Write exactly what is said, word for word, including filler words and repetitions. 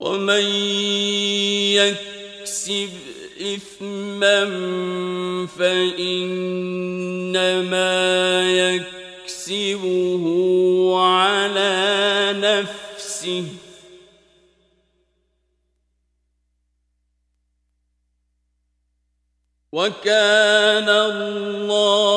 ومن يكسب إثما فإنما يكسبه على نفسه وكان الله